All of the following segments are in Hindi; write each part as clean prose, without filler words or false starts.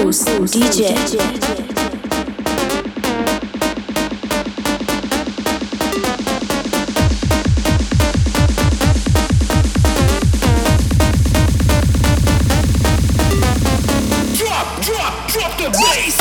Ankus DJ. Drop the bass.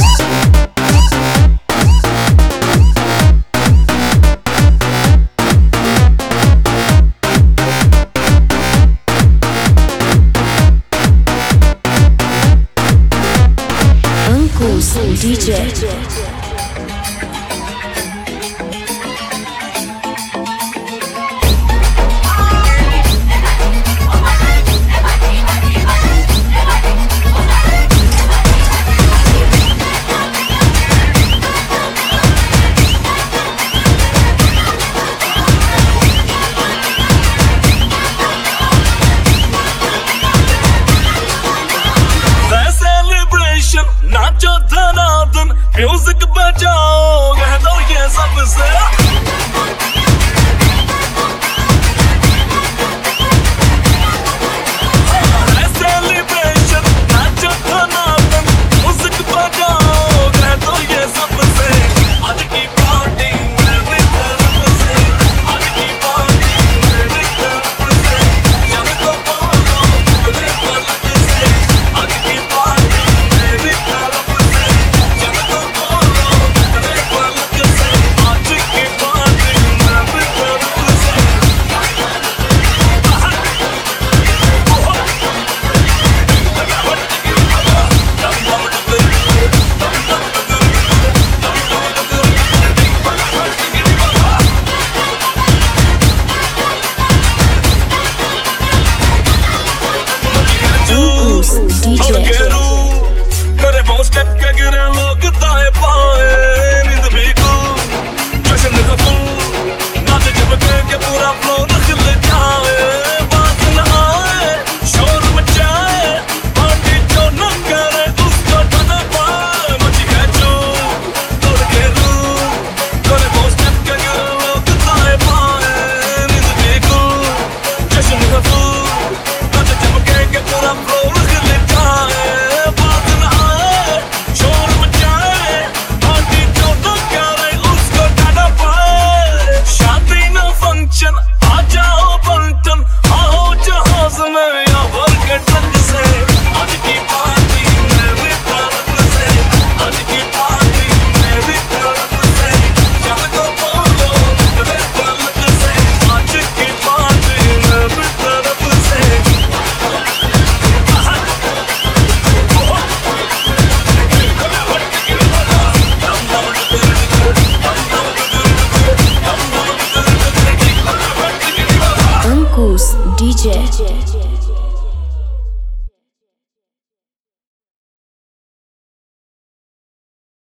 Ankus DJ. नाचो धनाधन म्यूजिक बजाओ कह दो ये सबसे सेलिब्रेशन नाचो धनाधन म्यूजिक बजाओ कह दो ये सबसे आज की पार्टी मेरी तरफ से आज की पार्टी मेरी तरफ से जब तो बोलो मेरे पलक से आज की पार्टी मेरी तरफ से जब तो बोलो मेरे पलक से आज की पार्टी मेरी तरफ से Ankus DJ. करे वो स्टेप के गिरे लोग दाएं बाएं नींद भी गुल जश्न का फूल नाच झपके के पूरा फ्लो नखल जाए बात न आए शोर मचाए पार्टी जो न करे उसको न पाए मची है जो तोड़ के रूह करे वो स्टेप के गिरे लोग दाएं बाएं नींद भी गुल जश्न का फूल नाच झपके के पूरा फ्लो नखल जाए आ जाओ बंटन आओ जहाज में या वर्ग ट्रक से आज की पार्टी मेरी तरफ से आज की पार्टी मेरी तरफ से जब तो बोलो मेरे पलक से आज की पार्टी मेरी तरफ से Ankus DJ.